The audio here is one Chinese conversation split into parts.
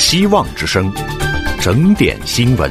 希望之声，整点新闻。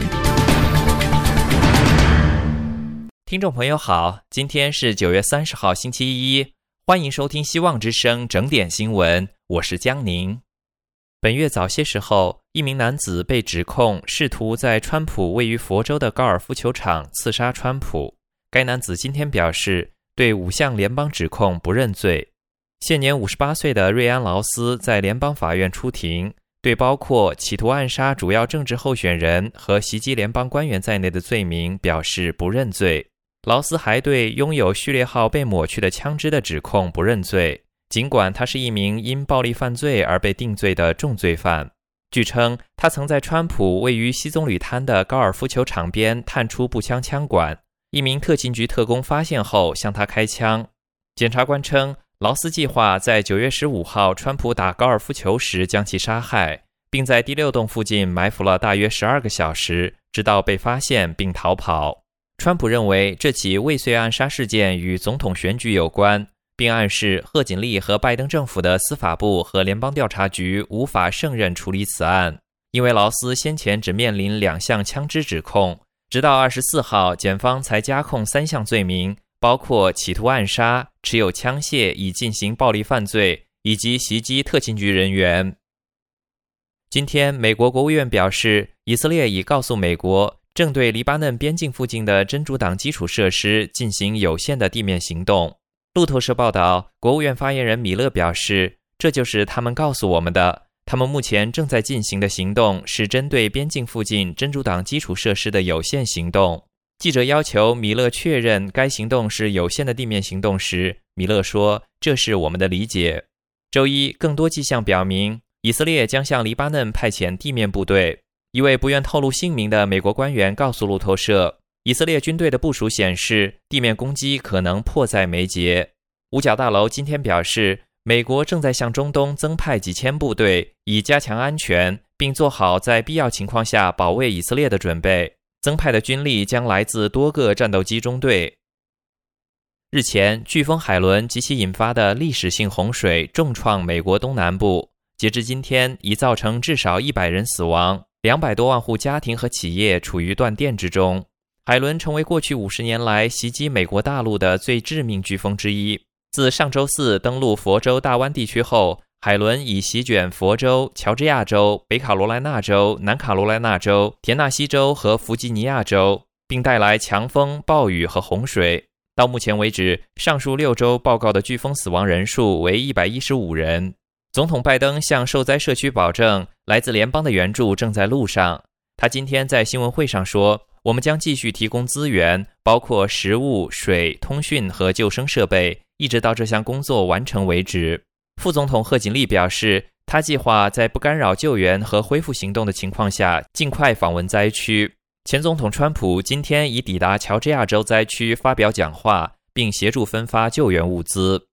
听众朋友好，今天是9月30号星期一，欢迎收听希望之声整点新闻，我是江宁。本月早些时候，一名男子被指控试图在川普位于佛州的高尔夫球场刺杀川普。该男子今天表示，对5项联邦指控不认罪。现年58岁的瑞安·劳斯在联邦法院出庭，对包括企图暗杀主要政治候选人和袭击联邦官员在内的罪名表示不认罪。劳斯还对拥有序列号被抹去的枪支的指控不认罪，尽管他是一名因暴力犯罪而被定罪的重罪犯。据称，他曾在川普位于西棕榈滩的高尔夫球场边探出步枪枪管，一名特勤局特工发现后向他开枪。检察官称，劳斯计划在9月15号川普打高尔夫球时将其杀害，并在第6栋附近埋伏了大约12个小时，直到被发现并逃跑。川普认为这起未遂暗杀事件与总统选举有关，并暗示贺锦丽和拜登政府的司法部和联邦调查局无法胜任处理此案，因为劳斯先前只面临2项枪支指控，直到24号检方才加控3项罪名，包括企图暗杀、持有枪械以进行暴力犯罪以及袭击特勤局人员。今天，美国国务院表示，以色列已告诉美国，正对黎巴嫩边境附近的真主党基础设施进行有限的地面行动。路透社报道，国务院发言人米勒表示，这就是他们告诉我们的，他们目前正在进行的行动是针对边境附近真主党基础设施的有限行动。记者要求米勒确认该行动是有限的地面行动时，米勒说，这是我们的理解。周一，更多迹象表明，以色列将向黎巴嫩派遣地面部队。一位不愿透露姓名的美国官员告诉路透社，以色列军队的部署显示，地面攻击可能迫在眉睫。五角大楼今天表示，美国正在向中东增派几千部队，以加强安全，并做好在必要情况下保卫以色列的准备。增派的军力将来自多个战斗机中队。日前，飓风海伦及其引发的历史性洪水重创美国东南部，截至今天已造成至少100人死亡，200多万户家庭和企业处于断电之中。海伦成为过去50年来袭击美国大陆的最致命飓风之一。自上周四登陆佛州大湾地区后，海伦已席卷佛州、乔治亚州、北卡罗来纳州、南卡罗来纳州、田纳西州和弗吉尼亚州，并带来强风、暴雨和洪水。到目前为止，上述6州报告的飓风死亡人数为115人。总统拜登向受灾社区保证，来自联邦的援助正在路上。他今天在新闻会上说，我们将继续提供资源，包括食物、水、通讯和救生设备，一直到这项工作完成为止。副总统贺锦丽表示，他计划在不干扰救援和恢复行动的情况下，尽快访问灾区。前总统川普今天已抵达乔治亚州灾区发表讲话，并协助分发救援物资。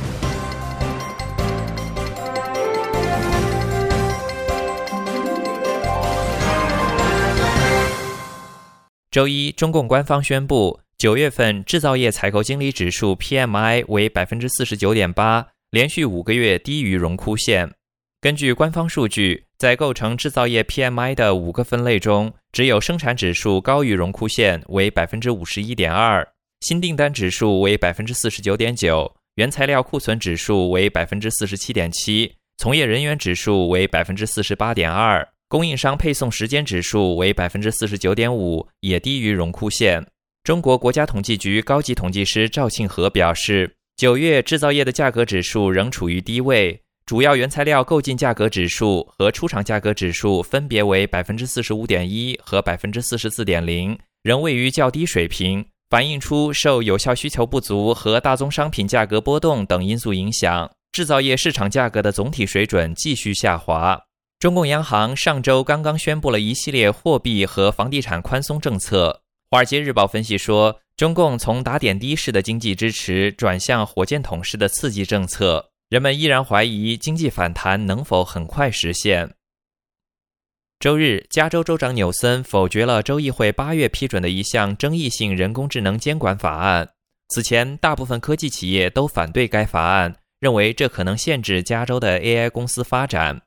周一，中共官方宣布，9月份制造业采购经理指数 PMI 为 49.8%， 连续5个月低于荣枯线。根据官方数据，在构成制造业 PMI 的5个分类中，只有生产指数高于荣枯线为 51.2%， 新订单指数为 49.9%， 原材料库存指数为 47.7%， 从业人员指数为 48.2%， 供应商配送时间指数为 49.5%， 也低于荣枯线。中国国家统计局高级统计师赵庆和表示，9月制造业的价格指数仍处于低位，主要原材料购进价格指数和出厂价格指数分别为 45.1% 和 44.0%， 仍位于较低水平，反映出受有效需求不足和大宗商品价格波动等因素影响，制造业市场价格的总体水准继续下滑。中共央行上周刚刚宣布了一系列货币和房地产宽松政策。华尔街日报分析说，中共从打点滴式的经济支持转向火箭筒式的刺激政策，人们依然怀疑经济反弹能否很快实现。周日，加州州长纽森否决了州议会8月批准的一项争议性人工智能监管法案。此前，大部分科技企业都反对该法案，认为这可能限制加州的 AI 公司发展。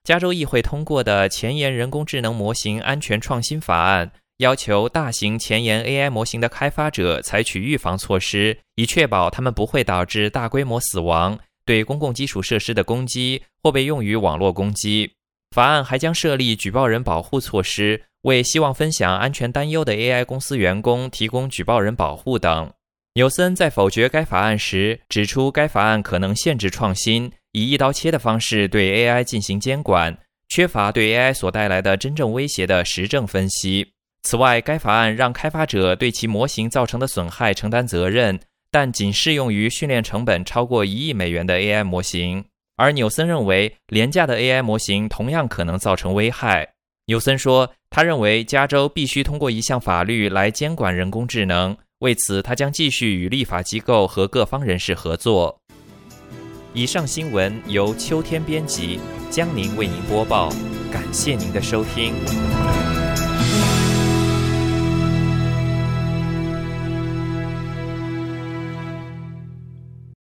加州议会通过的前沿人工智能模型安全创新法案，要求大型前沿 AI 模型的开发者采取预防措施，以确保它们不会导致大规模死亡、对公共基础设施的攻击或被用于网络攻击。法案还将设立举报人保护措施，为希望分享安全担忧的 AI 公司员工提供举报人保护等。纽森在否决该法案时指出，该法案可能限制创新，以一刀切的方式对 AI 进行监管，缺乏对 AI 所带来的真正威胁的实证分析。此外，该法案让开发者对其模型造成的损害承担责任，但仅适用于训练成本超过1亿美元的 AI 模型。而纽森认为，廉价的 AI 模型同样可能造成危害。纽森说，他认为加州必须通过一项法律来监管人工智能，为此他将继续与立法机构和各方人士合作。以上新闻由秋天编辑，江宁为您播报，感谢您的收听。